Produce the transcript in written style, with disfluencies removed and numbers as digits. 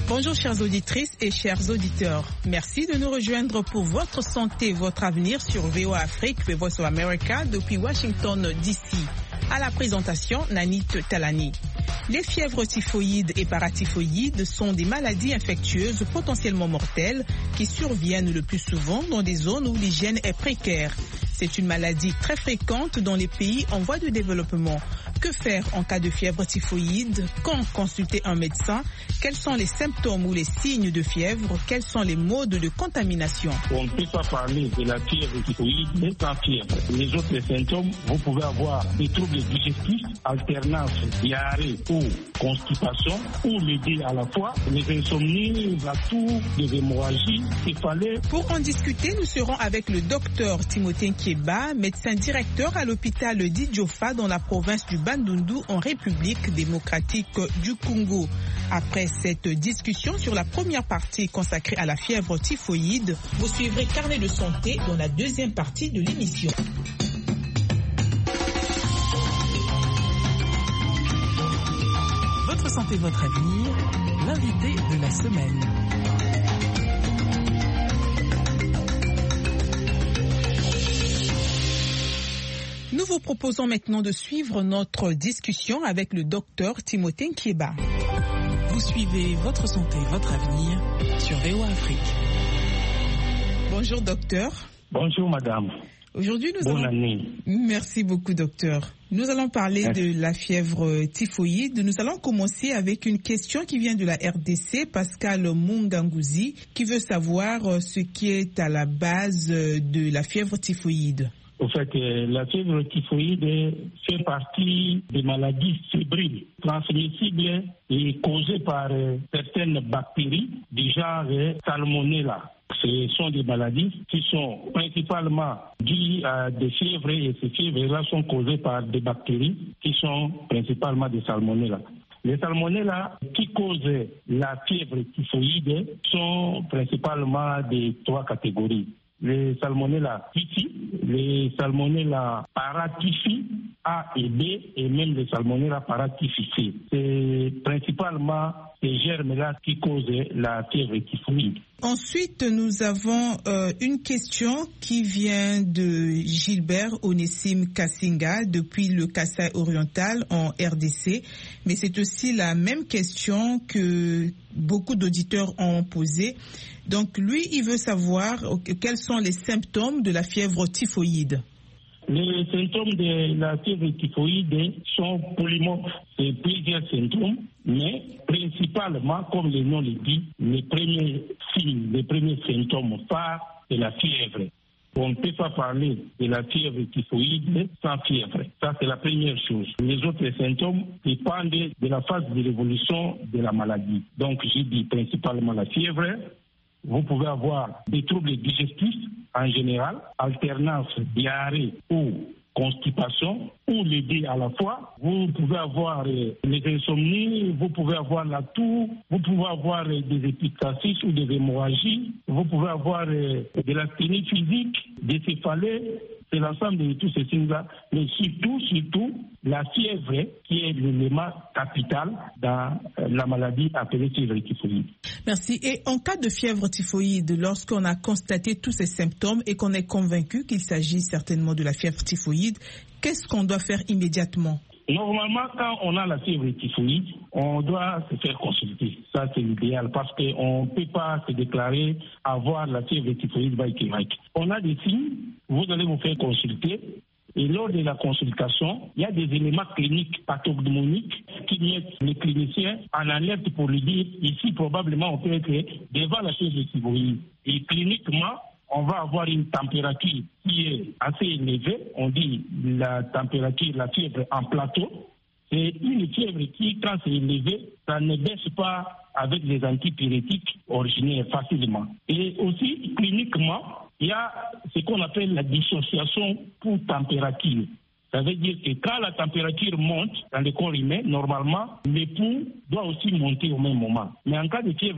Bonjour chères auditrices et chers auditeurs. Merci de nous rejoindre pour votre santé, votre avenir sur VOA Afrique, The Voice of America depuis Washington DC. À la présentation, Nanit Talani. Les fièvres typhoïdes et paratyphoïdes sont des maladies infectieuses potentiellement mortelles qui surviennent le plus souvent dans des zones où l'hygiène est précaire. C'est une maladie très fréquente dans les pays en voie de développement. Que faire en cas de fièvre typhoïde? Quand consulter un médecin? Quels sont les symptômes ou les signes de fièvre? Quels sont les modes de contamination? On ne peut pas parler de la fièvre typhoïde sans fièvre. Les autres symptômes, vous pouvez avoir des troubles digestifs, alternance, diarrhée ou constipation, ou les deux à la fois, les insomnies, la toux, les hémorragies, céphalées. Pour en discuter, nous serons avec le docteur Timothée Nkieba, médecin directeur à l'hôpital d'Idjofa dans la province du Bandundu en République démocratique du Congo. Après cette discussion sur la première partie consacrée à la fièvre typhoïde, vous suivrez Carnet de santé dans la deuxième partie de l'émission. Votre santé, votre avenir, l'invité de la semaine. Nous vous proposons maintenant de suivre notre discussion avec le docteur Timothée Nkieba. Vous suivez Votre santé, votre avenir sur VOA Afrique. Bonjour docteur. Bonjour madame. Aujourd'hui, Bonne année. Merci beaucoup docteur. Nous allons parler de la fièvre typhoïde. Nous allons commencer avec une question qui vient de la RDC, Pascal Mungangouzi, qui veut savoir ce qui est à la base de la fièvre typhoïde. Au fait, la fièvre typhoïde fait partie des maladies fébriles, transmissibles et causées par certaines bactéries du genre Salmonella. Ce sont des maladies qui sont principalement dues à des fièvres et ces fièvres-là sont causées par des bactéries qui sont principalement des Salmonella. Les Salmonella qui causent la fièvre typhoïde sont principalement de trois catégories. Les Salmonella typhi, les Salmonella paratyphi A et B et même les Salmonella paratyphi C. C'est principalement ces germes-là qui causent la fièvre typhoïde. Ensuite, nous avons une question qui vient de Gilbert Onessim Kassinga depuis le Kasaï oriental en RDC. Mais c'est aussi la même question que beaucoup d'auditeurs ont posée. Donc lui, il veut savoir quels sont les symptômes de la fièvre typhoïde. Les symptômes de la fièvre typhoïde sont polymorphes. C'est plusieurs symptômes, mais principalement, comme le nom le dit, les premiers signes, les premiers symptômes phares de la fièvre. On ne peut pas parler de la fièvre typhoïde sans fièvre. Ça, c'est la première chose. Les autres symptômes dépendent de la phase de l'évolution de la maladie. Donc, j'ai dit principalement la fièvre. Vous pouvez avoir des troubles digestifs en général, alternance, diarrhée ou constipation, ou les deux à la fois. Vous pouvez avoir les insomnies, vous pouvez avoir la toux, vous pouvez avoir des épistaxis ou des hémorragies, vous pouvez avoir de l'asthénie physique, des céphalées. C'est l'ensemble de tous ces signes-là, mais surtout, la fièvre qui est l'élément capital dans la maladie appelée fièvre typhoïde. Merci. Et en cas de fièvre typhoïde, lorsqu'on a constaté tous ces symptômes et qu'on est convaincu qu'il s'agit certainement de la fièvre typhoïde, qu'est-ce qu'on doit faire immédiatement? Normalement, quand on a la fièvre typhoïde, on doit se faire consulter. Ça, c'est l'idéal parce qu'on ne peut pas se déclarer avoir la fièvre typhoïde by Québec. On a des signes, vous allez vous faire consulter. Et lors de la consultation, il y a des éléments cliniques pathognomoniques qui mettent les cliniciens en alerte pour lui dire ici, probablement, on peut être devant la fièvre typhoïde. Et cliniquement, on va avoir une température qui est assez élevée. On dit la température, la fièvre en plateau. C'est une fièvre qui, quand c'est élevé, ça ne baisse pas avec les antipyrétiques originaires facilement. Et aussi, cliniquement, il y a ce qu'on appelle la dissociation pour température. Ça veut dire que quand la température monte dans le corps humain, normalement, le pouls doit aussi monter au même moment. Mais en cas de fièvre